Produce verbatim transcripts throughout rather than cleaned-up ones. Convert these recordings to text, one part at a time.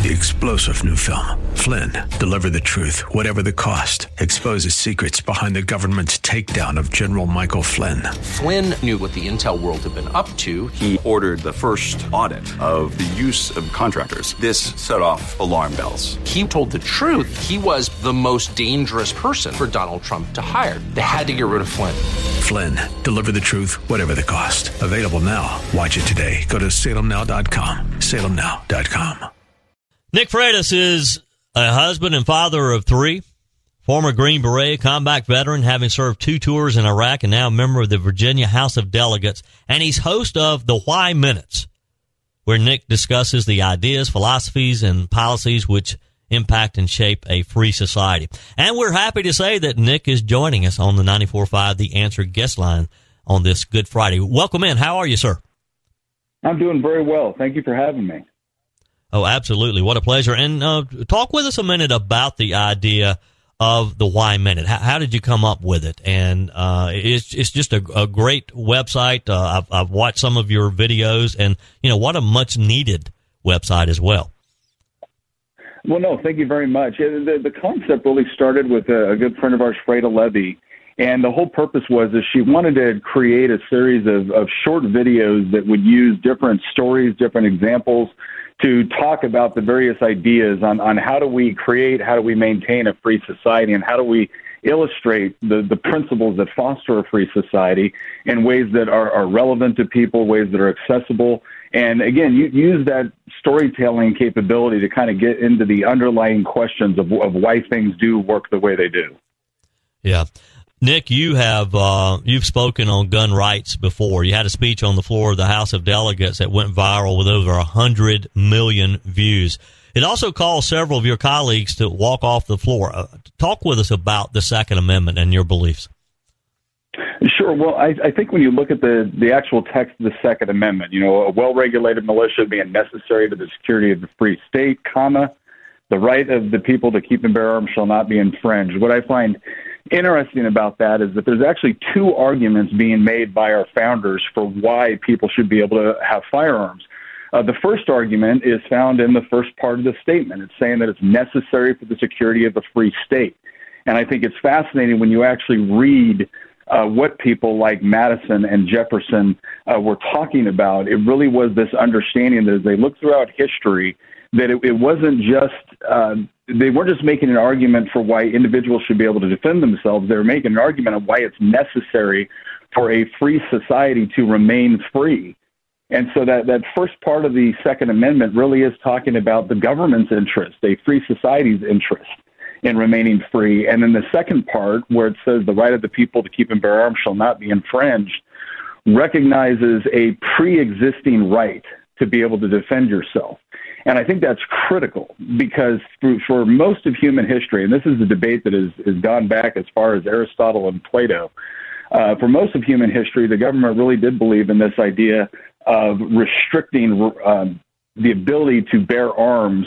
The explosive new film, Flynn, deliver the truth, whatever the cost, exposes secrets behind the government's takedown of General Michael Flynn. Flynn knew what the intel world had been up to. He ordered the first audit of the use of contractors. This set off alarm bells. He told the truth. He was the most dangerous person for Donald Trump to hire. They had to get rid of Flynn. Flynn, deliver the truth, whatever the cost. Available now. Watch it today. Go to salem now dot com. salem now dot com. Nick Freitas is a husband and father of three, former Green Beret, combat veteran, having served two tours in Iraq and now a member of the Virginia House of Delegates. And he's host of the Why Minutes, where Nick discusses the ideas, philosophies, and policies which impact and shape a free society. And we're happy to say that Nick is joining us on the ninety-four point five The Answer guest line on this Good Friday. Welcome in. How are you, sir? I'm doing very well. Thank you for having me. Oh, absolutely. What a pleasure. And uh, talk with us a minute about the idea of the Why Minute. How, how did you come up with it? And uh, it's it's just a, a great website. Uh, I've, I've watched some of your videos, and, you know, what a much-needed website as well. Well, no, thank you very much. The, the concept really started with a, a good friend of ours, Freda Levy, and the whole purpose was that she wanted to create a series of, of short videos that would use different stories, different examples, to talk about the various ideas on, on how do we create, how do we maintain a free society, and how do we illustrate the, the principles that foster a free society in ways that are, are relevant to people, ways that are accessible. And again, you use that storytelling capability to kind of get into the underlying questions of, of why things do work the way they do. Yeah. Nick, you have uh, you've spoken on gun rights before. You had a speech on the floor of the House of Delegates that went viral with over one hundred million views. It also caused several of your colleagues to walk off the floor. Uh, talk with us about the Second Amendment and your beliefs. Sure. Well, I, I think when you look at the, the actual text of the Second Amendment, you know, a well-regulated militia being necessary to the security of the free state, comma, the right of the people to keep and bear arms shall not be infringed. What I find interesting about that is that there's actually two arguments being made by our founders for why people should be able to have firearms. Uh, the first argument is found in the first part of the statement. It's saying that it's necessary for the security of the free state. And I think it's fascinating when you actually read uh, what people like Madison and Jefferson uh, were talking about. It really was this understanding that as they look throughout history, that it, it wasn't just, uh, they weren't just making an argument for why individuals should be able to defend themselves. They were making an argument of why it's necessary for a free society to remain free. And so that, that first part of the Second Amendment really is talking about the government's interest, a free society's interest in remaining free. And then the second part, where it says the right of the people to keep and bear arms shall not be infringed, recognizes a pre-existing right to be able to defend yourself. And I think that's critical because for, for most of human history, and this is a debate that has, has gone back as far as Aristotle and Plato, uh, for most of human history, the government really did believe in this idea of restricting um, the ability to bear arms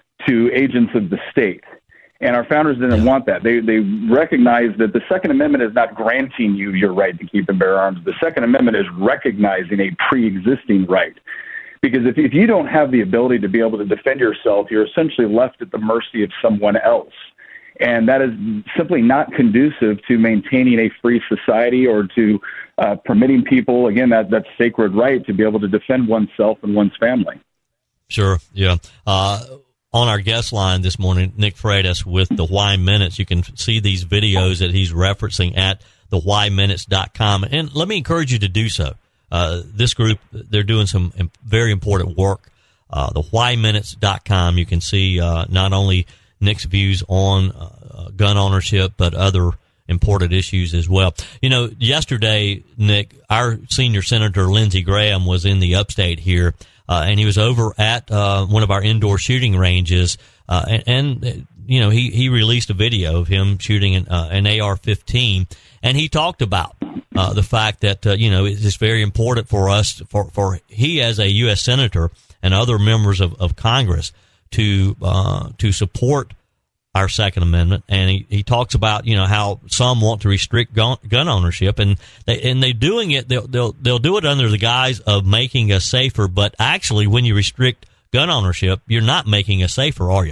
to agents of the state. And our founders didn't want that. They they recognized that the Second Amendment is not granting you your right to keep and bear arms. The Second Amendment is recognizing a pre-existing right. Because if, if you don't have the ability to be able to defend yourself, you're essentially left at the mercy of someone else. And that is simply not conducive to maintaining a free society or to uh, permitting people, again, that, that sacred right to be able to defend oneself and one's family. Sure, yeah. Uh, on our guest line this morning, Nick Freitas with the Why Minutes. You can see these videos that he's referencing at the why minutes dot com. And let me encourage you to do so. Uh, this group, they're doing some very important work. Uh, the why minutes dot com, you can see uh, not only Nick's views on uh, gun ownership, but other important issues as well. You know, yesterday, Nick, our senior Senator Lindsey Graham was in the upstate here, uh, and he was over at uh, one of our indoor shooting ranges, uh, and, and, you know, he, he released a video of him shooting an, uh, an A R fifteen, and he talked about uh, the fact that, uh, you know, it's very important for us, for, for he as a U S Senator and other members of, of Congress to uh, to support our Second Amendment. And he, he talks about, you know, how some want to restrict gun, gun ownership, and they and they're doing it. They'll, they'll they'll do it under the guise of making us safer. But actually, when you restrict gun ownership, you're not making us safer, are you?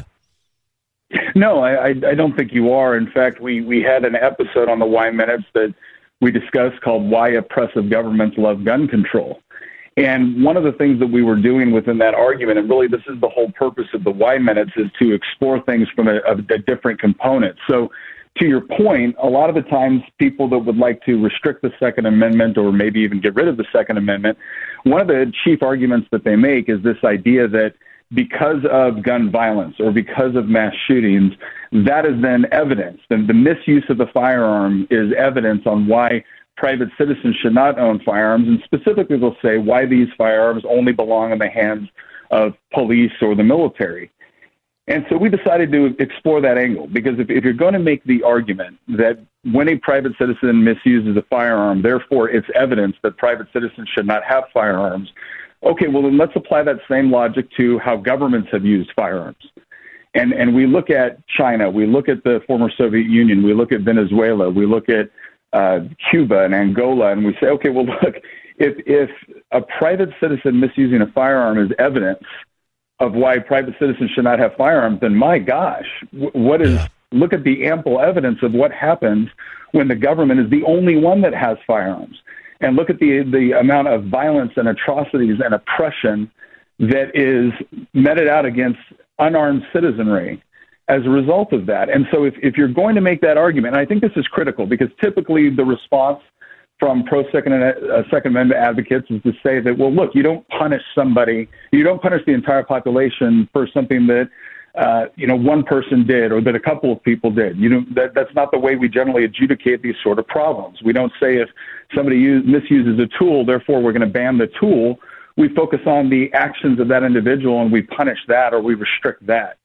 No, I, I don't think you are. In fact, we, we had an episode on the Y Minutes that we discussed called Why Oppressive Governments Love Gun Control. And one of the things that we were doing within that argument, and really this is the whole purpose of the Y Minutes, is to explore things from a, a, a different component. So to your point, a lot of the times people that would like to restrict the Second Amendment or maybe even get rid of the Second Amendment, one of the chief arguments that they make is this idea that because of gun violence or because of mass shootings, that is then evidence. Then the misuse of the firearm is evidence on why private citizens should not own firearms, and specifically they'll say why these firearms only belong in the hands of police or the military. And so we decided to explore that angle, because if, if you're going to make the argument that when a private citizen misuses a firearm, therefore it's evidence that private citizens should not have firearms, okay, well, then let's apply that same logic to how governments have used firearms. And and we look at China, we look at the former Soviet Union, we look at Venezuela, we look at uh, Cuba and Angola, and we say, okay, well, look, if if a private citizen misusing a firearm is evidence of why private citizens should not have firearms, then my gosh, what is, yeah. Look at the ample evidence of what happens when the government is the only one that has firearms. And look at the the amount of violence and atrocities and oppression that is meted out against unarmed citizenry as a result of that. And so if, if you're going to make that argument, and I think this is critical, because typically the response from pro-Second uh, Second Amendment advocates is to say that, well, look, you don't punish somebody, you don't punish the entire population for something that, uh, you know, one person did or that a couple of people did. You know, that, that's not the way we generally adjudicate these sort of problems. We don't say if somebody use, misuses a tool, therefore we're going to ban the tool. We focus on the actions of that individual and we punish that or we restrict that.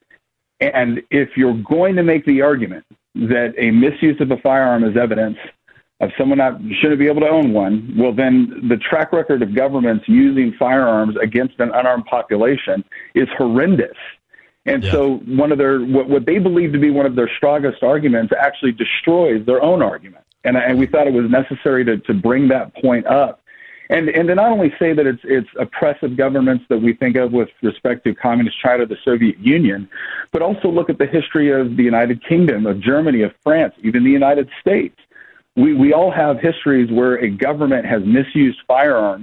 And if you're going to make the argument that a misuse of a firearm is evidence of someone not shouldn't be able to own one, well, then the track record of governments using firearms against an unarmed population is horrendous. And yeah. so one of their what, what they believe to be one of their strongest arguments actually destroys their own argument. And, and we thought it was necessary to, to bring that point up. And and to not only say that it's it's oppressive governments that we think of with respect to Communist China, the Soviet Union, but also look at the history of the United Kingdom, of Germany, of France, even the United States. We we all have histories where a government has misused firearms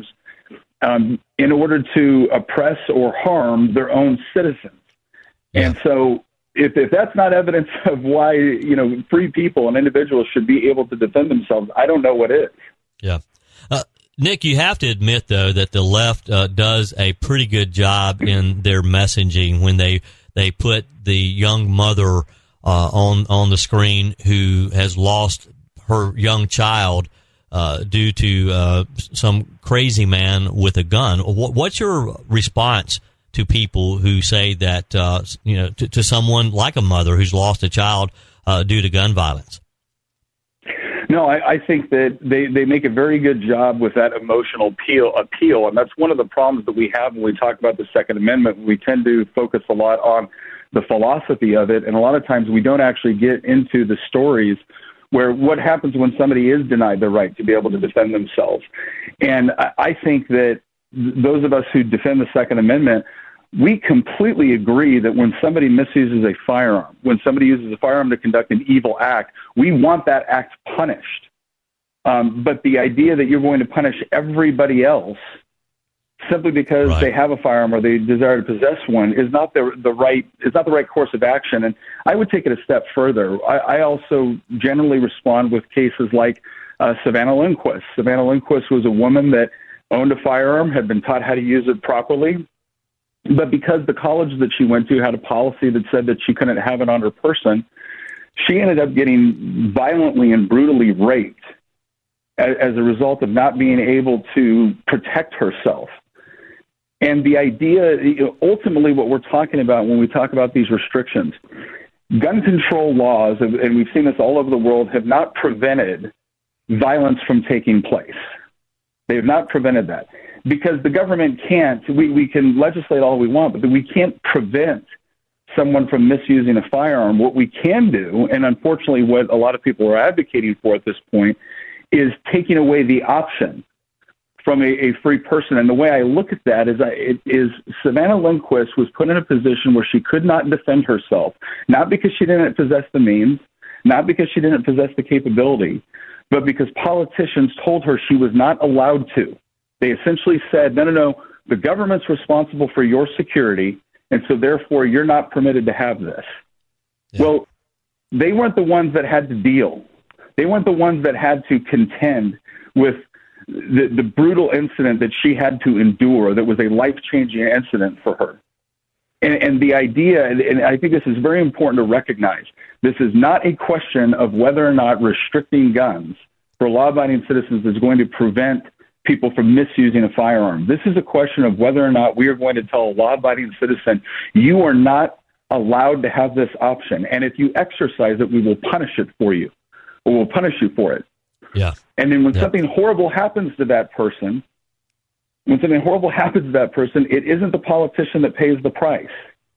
um, in order to oppress or harm their own citizens. Yeah. And so if, if that's not evidence of why, you know, free people and individuals should be able to defend themselves, I don't know what is. Yeah. Uh, Nick, you have to admit, though, that the left uh, does a pretty good job in their messaging when they, they put the young mother uh, on, on the screen who has lost her young child uh, due to uh, some crazy man with a gun. What, what's your response to people who say that, uh, you know, to, to someone like a mother who's lost a child uh, due to gun violence? No, I, I think that they, they make a very good job with that emotional appeal, appeal, and that's one of the problems that we have when we talk about the Second Amendment. We tend to focus a lot on the philosophy of it, and a lot of times we don't actually get into the stories where what happens when somebody is denied the right to be able to defend themselves. And I, I think that those of us who defend the Second Amendment, we completely agree that when somebody misuses a firearm, when somebody uses a firearm to conduct an evil act, we want that act punished. Um, but the idea that you're going to punish everybody else simply because right. they have a firearm or they desire to possess one is not the the right is not the right course of action. And I would take it a step further. I, I also generally respond with cases like uh, Savannah Lindquist. Savannah Lindquist was a woman that owned a firearm, had been taught how to use it properly. But because the college that she went to had a policy that said that she couldn't have it on her person, she ended up getting violently and brutally raped as, as a result of not being able to protect herself. And the idea, ultimately what we're talking about when we talk about these restrictions, gun control laws, and we've seen this all over the world, have not prevented violence from taking place. They have not prevented that. Because the government can't, we, we can legislate all we want, but we can't prevent someone from misusing a firearm. What we can do, and unfortunately what a lot of people are advocating for at this point, is taking away the option from a, a free person. And the way I look at that is, I, it is Savannah Lindquist was put in a position where she could not defend herself, not because she didn't possess the means, not because she didn't possess the capability, but because politicians told her she was not allowed to. They essentially said, no, no, no, the government's responsible for your security, and so therefore you're not permitted to have this. Yeah. Well, they weren't the ones that had to deal. They weren't the ones that had to contend with the, the brutal incident that she had to endure that was a life-changing incident for her. And, and the idea, and, and I think this is very important to recognize, this is not a question of whether or not restricting guns for law-abiding citizens is going to prevent people from misusing a firearm. This is a question of whether or not we are going to tell a law-abiding citizen, you are not allowed to have this option. And if you exercise it, we will punish it for you, or we'll punish you for it. Yeah. And then when yeah. something horrible happens to that person, when something horrible happens to that person, it isn't the politician that pays the price.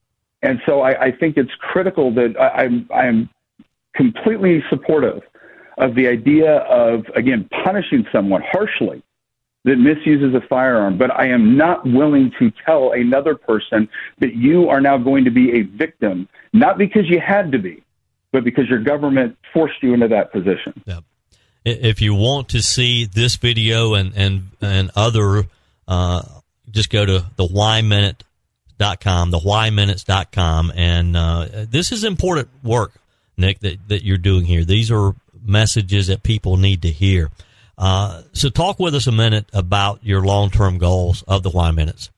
And so I, I think it's critical that I, I'm, I'm completely supportive of the idea of, again, punishing someone harshly that misuses a firearm, but I am not willing to tell another person that you are now going to be a victim, not because you had to be, but because your government forced you into that position. Yep. If you want to see this video and, and, and other, uh, just go to the why minute dot com, the why minutes dot com. And uh, this is important work, Nick, that, that you're doing here. These are messages that people need to hear. Uh, so talk with us a minute about your long-term goals of the Why Minutes.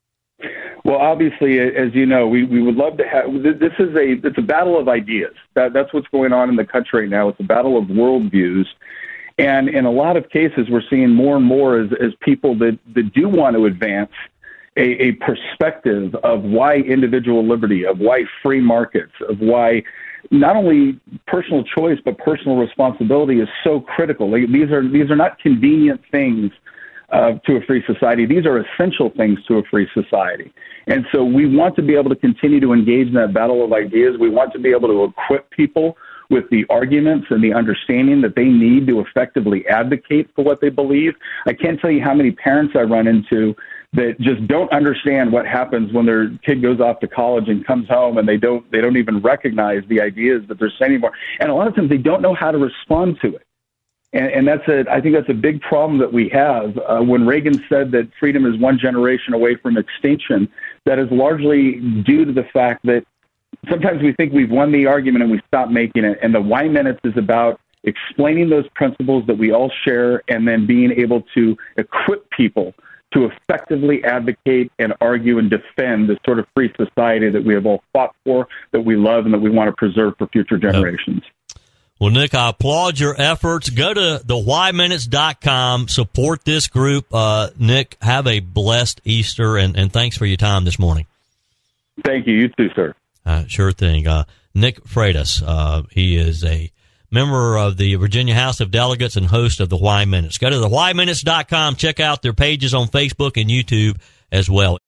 Well, obviously, as you know, we, we would love to have, this is a, it's a battle of ideas. That, that's what's going on in the country right now. It's a battle of worldviews. And in a lot of cases, we're seeing more and more as, as people that, that do want to advance a, a perspective of why individual liberty, of why free markets, of why not only personal choice, but personal responsibility is so critical. Like, these are these are not convenient things uh, to a free society. These are essential things to a free society. And so we want to be able to continue to engage in that battle of ideas. We want to be able to equip people with the arguments and the understanding that they need to effectively advocate for what they believe. I can't tell you how many parents I run into that just don't understand what happens when their kid goes off to college and comes home, and they don't they don't even recognize the ideas that they're saying anymore. And a lot of times they don't know how to respond to it. And, and that's a I think that's a big problem that we have. Uh, when Reagan said that freedom is one generation away from extinction, that is largely due to the fact that sometimes we think we've won the argument and we stop making it. And the Why Minutes is about explaining those principles that we all share, and then being able to equip people to effectively advocate and argue and defend the sort of free society that we have all fought for, that we love, and that we want to preserve for future generations. Well, Nick, I applaud your efforts. Go to the why minutes dot com. Support this group. Uh, Nick, have a blessed Easter, and, and thanks for your time this morning. Thank you. You too, sir. Uh, sure thing. Uh, Nick Freitas, uh, he is a member of the Virginia House of Delegates and host of the Why Minutes. Go to the why minutes dot com. Check out their pages on Facebook and YouTube as well.